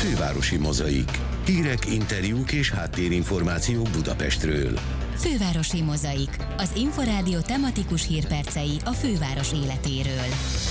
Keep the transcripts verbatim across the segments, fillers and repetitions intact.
Fővárosi Mozaik. Hírek, interjúk és háttérinformációk Budapestről. Fővárosi Mozaik. Az Inforádió tematikus hírpercei a főváros életéről.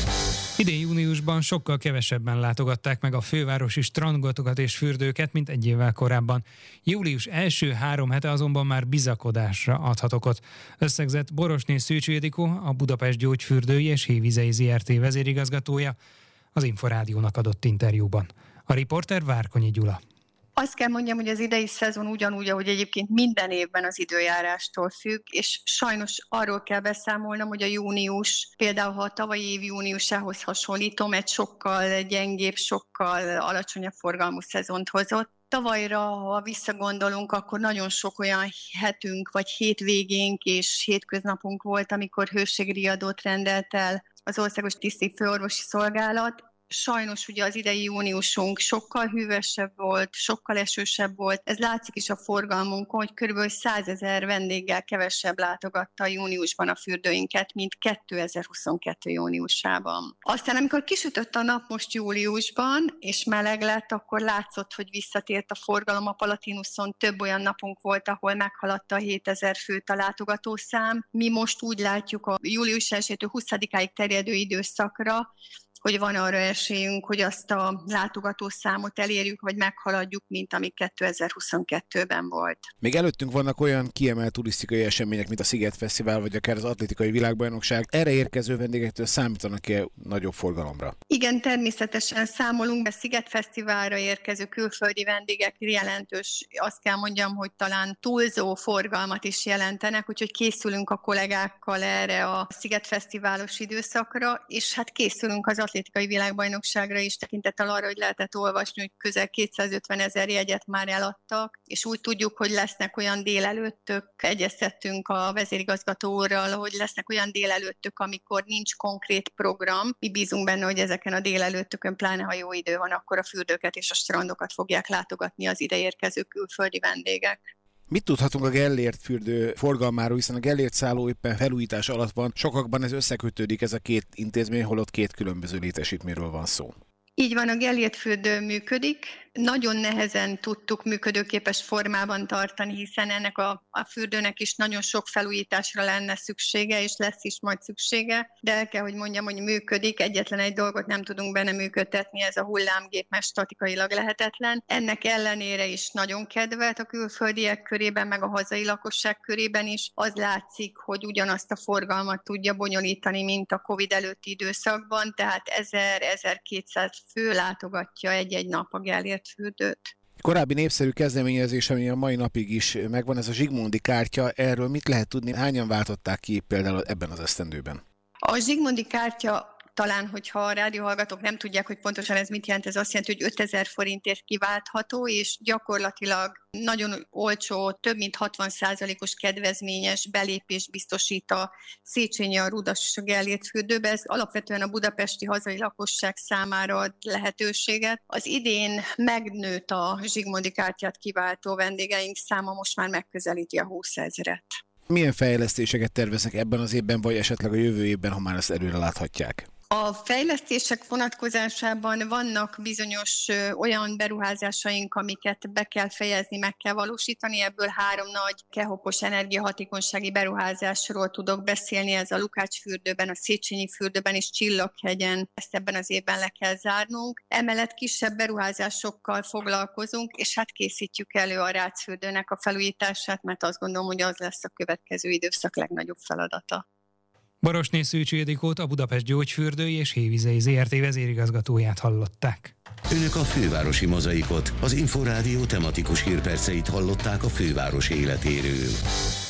Idén júniusban sokkal kevesebben látogatták meg a fővárosi strandgotokat és fürdőket, mint egy évvel korábban. Július első három hete azonban már bizakodásra adhat okot. Összegzett Borosné Szűcs Ildikó, a Budapest Gyógyfürdői és Hévizei zé er té vezérigazgatója az Inforádiónak adott interjúban. A riporter Várkonyi Gyula. Azt kell mondjam, hogy az idei szezon ugyanúgy, ahogy egyébként minden évben az időjárástól függ, és sajnos arról kell beszámolnom, hogy a június, például ha a tavalyi év júniusához hasonlítom, egy sokkal gyengébb, sokkal alacsonyabb forgalmú szezont hozott. Tavalyra, ha visszagondolunk, akkor nagyon sok olyan hetünk, vagy hétvégénk és hétköznapunk volt, amikor hőségriadót rendelt el az Országos Tiszti Főorvosi Szolgálat. Sajnos ugye az idei júniusunk sokkal hűvösebb volt, sokkal esősebb volt. Ez látszik is a forgalmunkon, hogy kb. százezer vendéggel kevesebb látogatta júniusban a fürdőinket, mint kétezer-huszonkettő júniusában. Aztán amikor kisütött a nap most júliusban, és meleg lett, akkor látszott, hogy visszatért a forgalom. A Palatinuson több olyan napunk volt, ahol meghaladta a hétezer főt a látogatószám. Mi most úgy látjuk a július elsejétől huszadikáig terjedő időszakra, hogy van arra esélyünk, hogy azt a látogatószámot elérjük, vagy meghaladjuk, mint ami kétezer-huszonkettőben volt. Még előttünk vannak olyan kiemelt turisztikai események, mint a Sziget Fesztivál, vagy akár az atlétikai világbajnokság. Erre érkező vendégektől számítanak-e nagyobb forgalomra? Igen, természetesen számolunk be. Sziget Fesztiválra érkező külföldi vendégek jelentős, azt kell mondjam, hogy talán túlzó forgalmat is jelentenek, úgyhogy készülünk a kollégákkal erre a Sziget Fesztiválos időszakra, és hát készülünk az atlétikai világbajnokságra is, tekintettel arra, hogy lehetett olvasni, hogy közel kétszázötven ezer jegyet már eladtak, és úgy tudjuk, hogy lesznek olyan délelőttök, egyeztettünk a vezérigazgató úrral, hogy lesznek olyan délelőttök, amikor nincs konkrét program. Mi bízunk benne, hogy ezeken a délelőttökön, pláne ha jó idő van, akkor a fürdőket és a strandokat fogják látogatni az ide érkező külföldi vendégek. Mit tudhatunk a Gellért fürdő forgalmáról, hiszen a Gellért szálló éppen felújítás alatt van. Sokakban ez összekötődik, ez a két intézmény, holott két különböző létesítményről van szó. Így van, a Gellért fürdő működik. Nagyon nehezen tudtuk működőképes formában tartani, hiszen ennek a, a fürdőnek is nagyon sok felújításra lenne szüksége, és lesz is majd szüksége, de el kell, hogy mondjam, hogy működik. Egyetlen egy dolgot nem tudunk benne működtetni, ez a hullámgép, mert statikailag lehetetlen. Ennek ellenére is nagyon kedvelt a külföldiek körében, meg a hazai lakosság körében is. Az látszik, hogy ugyanazt a forgalmat tudja bonyolítani, mint a Covid előtti időszakban, tehát ezer-ezerkétszáz fő látogatja egy-egy nap a Gellért fürdőt. Korábbi népszerű kezdeményezés, ami a mai napig is megvan, ez a Zsigmondi kártya. Erről mit lehet tudni? Hányan váltották ki például ebben az esztendőben? A Zsigmondi kártya, talán, hogyha a rádióhallgatók nem tudják, hogy pontosan ez mit jelent, ez azt jelenti, hogy ötezer forintért kiváltható, és gyakorlatilag nagyon olcsó, több mint hatvan százalékos kedvezményes belépést biztosít a Széchenyi, a Rudas és a Gellért fürdőbe. Ez alapvetően a budapesti hazai lakosság számára ad lehetőséget. Az idén megnőtt a Zsigmondi kártyát kiváltó vendégeink száma, most már megközelíti a húszezret. Milyen fejlesztéseket terveznek ebben az évben, vagy esetleg a jövő évben, ha már ezt előre láthatják? A fejlesztések vonatkozásában vannak bizonyos ö, olyan beruházásaink, amiket be kell fejezni, meg kell valósítani. Ebből három nagy kehopos energiahatékonysági beruházásról tudok beszélni. Ez a Lukács fürdőben, a Széchenyi fürdőben és Csillaghegyen. Ezt ebben az évben le kell zárnunk. Emellett kisebb beruházásokkal foglalkozunk, és hát készítjük elő a Rácz fürdőnek a felújítását, mert azt gondolom, hogy az lesz a következő időszak legnagyobb feladata. Borosné Szűcs Ildikót, a Budapest Gyógyfürdői és Hévizei zé er té vezérigazgatóját hallották. Önök a Fővárosi Mozaikot, az Inforádió tematikus hírperceit hallották a főváros életéről.